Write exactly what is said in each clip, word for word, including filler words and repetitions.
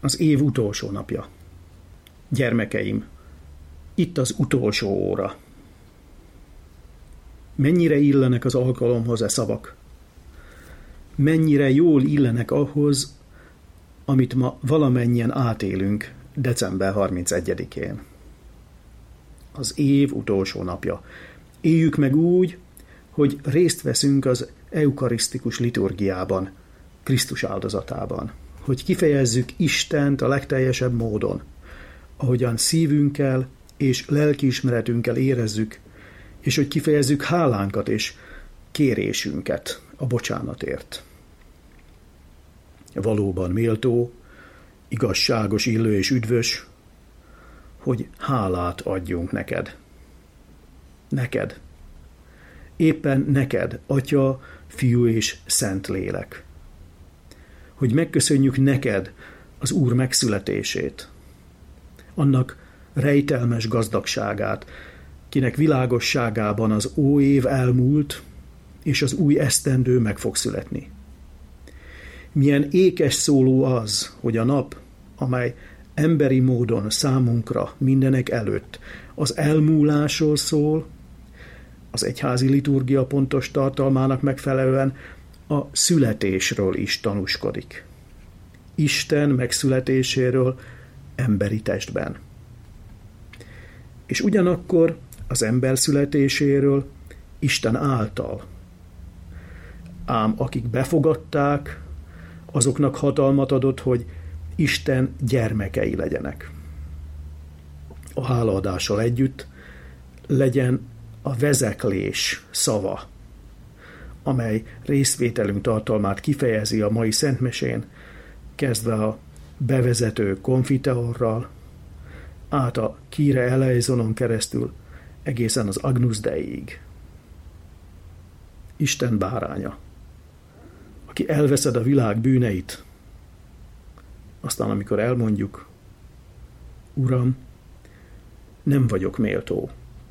Az év utolsó napja. Gyermekeim, itt az utolsó óra. Mennyire illenek az alkalomhoz e szavak? Mennyire jól illenek ahhoz, amit ma valamennyien átélünk december harmincegyedikén. Az év utolsó napja. Éljük meg úgy, hogy részt veszünk az eukarisztikus liturgiában, Krisztus áldozatában, hogy kifejezzük Istent a legteljesebb módon, ahogyan szívünkkel és lelkiismeretünkkel érezzük, és hogy kifejezzük hálánkat és kérésünket a bocsánatért. Valóban méltó, igazságos, illő és üdvös, hogy hálát adjunk neked. Neked. Éppen neked, Atya, Fiú és Szentlélek. Hogy megköszönjük neked az Úr megszületését, annak rejtelmes gazdagságát, kinek világosságában az óév elmúlt, és az új esztendő meg fog születni. Milyen ékes szóló az, hogy a nap, amely emberi módon számunkra mindenek előtt az elmúlásról szól, az egyházi liturgia pontos tartalmának megfelelően a születésről is tanúskodik. Isten megszületéséről emberi testben. És ugyanakkor az ember születéséről Isten által. Ám akik befogadták, azoknak hatalmat adott, hogy Isten gyermekei legyenek. A hálaadással együtt legyen a vezeklés szava, amely részvételünk tartalmát kifejezi a mai szentmisén, kezdve a bevezető konfiteorral, át a Kyrie Elejzonon keresztül egészen az Agnus Deiig. Isten báránya, aki elveszed a világ bűneit, aztán amikor elmondjuk, Uram, nem vagyok méltó.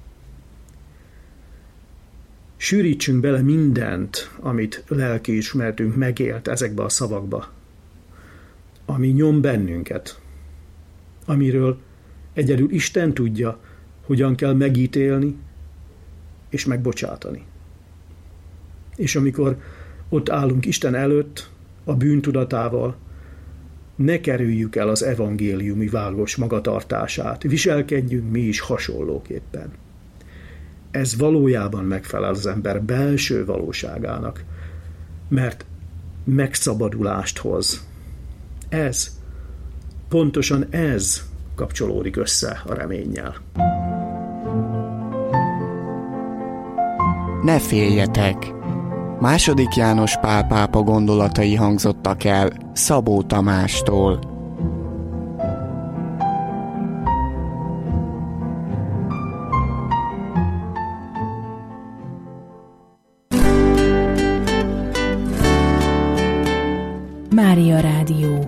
Sűrítsünk bele mindent, amit lelkiismeretünk megélt ezekbe a szavakba, ami nyom bennünket, amiről egyedül Isten tudja, hogyan kell megítélni és megbocsátani. És amikor ott állunk Isten előtt, a bűntudatával, ne kerüljük el az evangéliumi vágos magatartását, viselkedjünk mi is hasonlóképpen. Ez valójában megfelel az ember belső valóságának, mert megszabadulást hoz. Ez, pontosan ez kapcsolódik össze a reménnyel. Ne féljetek! Második János Pál pápa gondolatai hangzottak el Szabó Tamástól. Mária Rádió.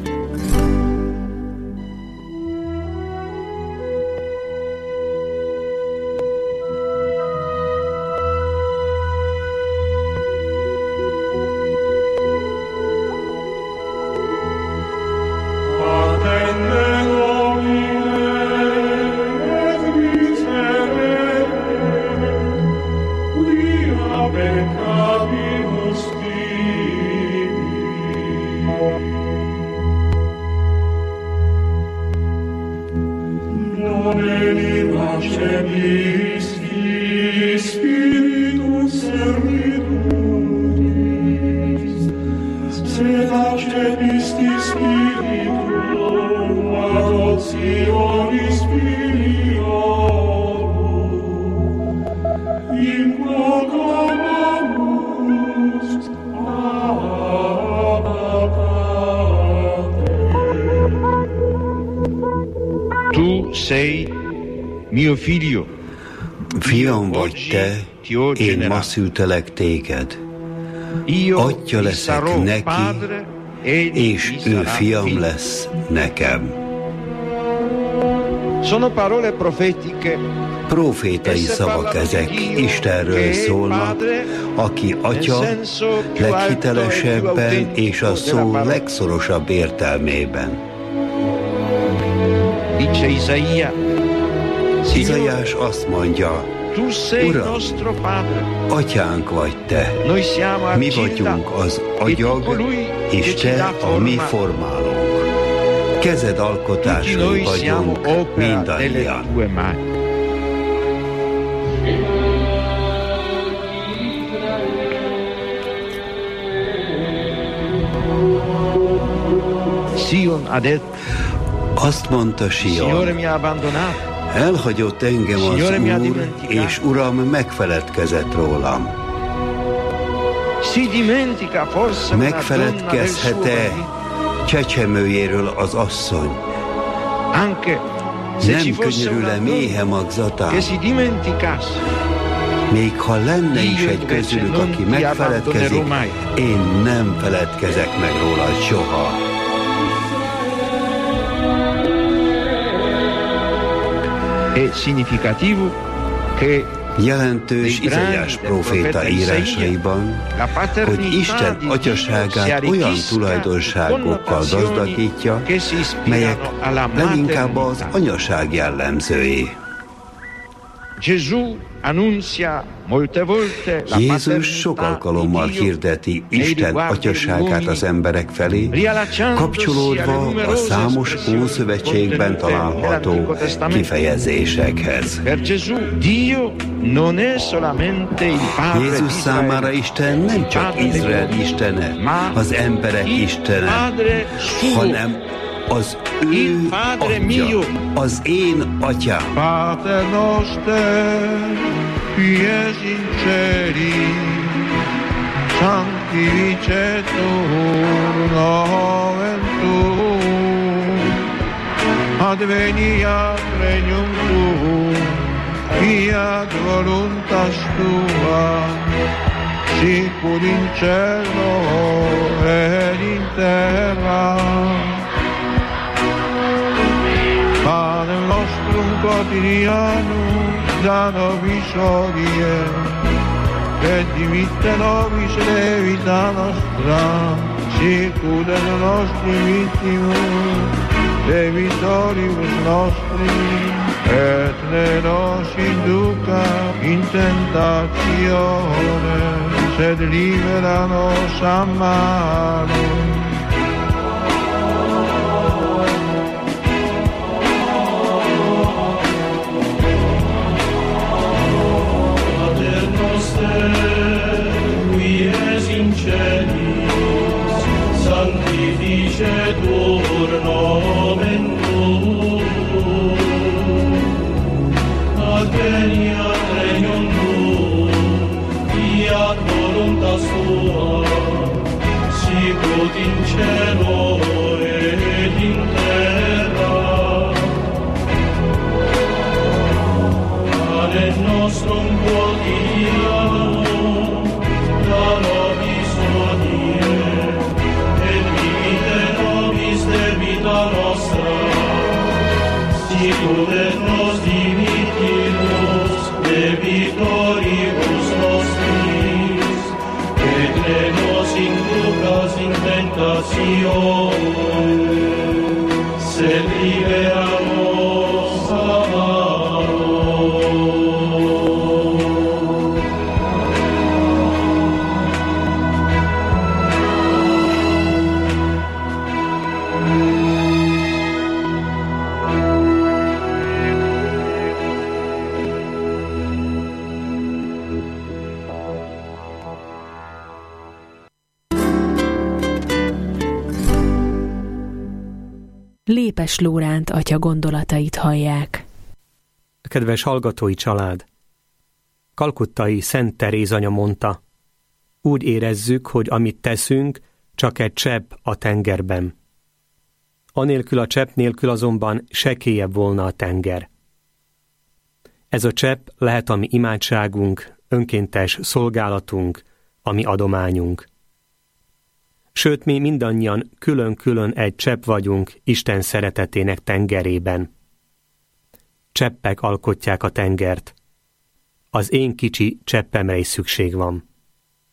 Tu sei mio figlio. Fiam vagy te, én ma szültelek téged. Atya leszek neki, és ő fiam lesz nekem. Sono parole profetiche. Profétai szavak ezek, Istenről szólnak, aki Atya leghitelesebben és a szó legszorosabb értelmében. dice Isaia, Izaiás azt mondja, Uram, atyánk vagy te, mi vagyunk az agyag, és te a mi formálónk. Kezed alkotásai vagyunk mindannyian. Sion ha detto, azt mondta Sion, Signore mi ha abbandonato. Elhagyott engem az Úr, és Uram megfeledkezett rólam. Megfeledkezhet-e csecsemőjéről az asszony? Nem könyörül-e méhe magzatán? Még ha lenne is egy közülük, aki megfeledkezik, én nem feledkezek meg róla soha. Jelentős Izaiás próféta írásaiban, hogy Isten atyaságát olyan tulajdonságokkal gazdagítja, melyek leginkább az anyaság jellemzői. Jézus sok alkalommal hirdeti Isten atyaságát az emberek felé, kapcsolódva a számos Ószövetségben található kifejezésekhez. Jézus számára Isten nem csak Izrael istene, az emberek istene, hanem az ő atya, az én atyám. Pater noster, qui es in celi, sanctificetur nomen tuum, adveniat regnum tuum, fiat voluntas tua, sicut in cielo et in terra. Panem nostrum quotidianum da nobis hodie, et dimitte nobis debita nostra, sicut et nostri victimus debitoribus nostri, et ne nos induca in tentatione, sed libera nos a malo. Qui es in celis, sanctificetur nomen tuum, adveniat regnum tuum, fiat voluntas tua, sicut in cielo et in terra. Panem nostrum quotidianum da nobis hodie, et dimitte nobis debita nostra, sicut et nos dimittimus debitoribus nostris, et ne nos inducas in tentatione, sed libera nos a malo. Lépes Lóránt atya gondolatait hallják. Kedves hallgatói család! Kalkuttai Szent Teréz anya mondta, úgy érezzük, hogy amit teszünk, csak egy csepp a tengerben. Anélkül a csepp nélkül azonban sekélyebb volna a tenger. Ez a csepp lehet a mi imádságunk, önkéntes szolgálatunk, a mi adományunk. Sőt, mi mindannyian külön-külön egy csepp vagyunk Isten szeretetének tengerében. Cseppek alkotják a tengert. Az én kicsi cseppemre is szükség van.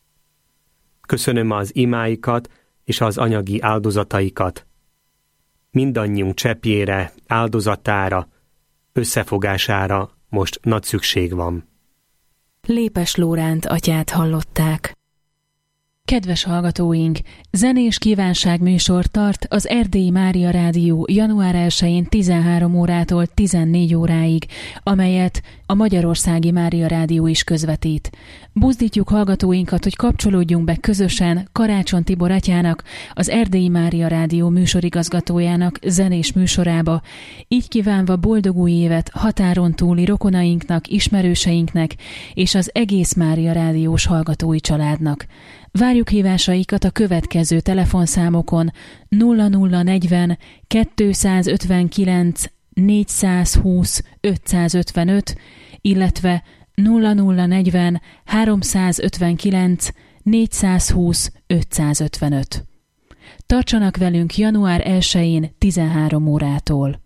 Köszönöm az imáikat és az anyagi áldozataikat. mindannyiunk cseppjére, áldozatára, összefogására most nagy szükség van. Lépes Lóránt atyát hallották. Kedves hallgatóink, zenés kívánságműsor tart az Erdélyi Mária Rádió január elsején tizenhárom órától tizennégy óráig, amelyet a Magyarországi Mária Rádió is közvetít. Buzdítjuk hallgatóinkat, hogy kapcsolódjunk be közösen Karácsony Tibor atyának, az Erdélyi Mária Rádió műsorigazgatójának zenés műsorába, így kívánva boldog új évet határon túli rokonainknak, ismerőseinknek és az egész Mária Rádiós hallgatói családnak. Várjuk hívásaikat a következő telefonszámokon nulla nulla negyven kétszázötvenkilenc négyszázhúsz ötszázötvenöt, illetve nulla nulla negyven háromszázötvenkilenc négyszázhúsz ötszázötvenöt. Tartsanak velünk január elsején tizenhárom órától.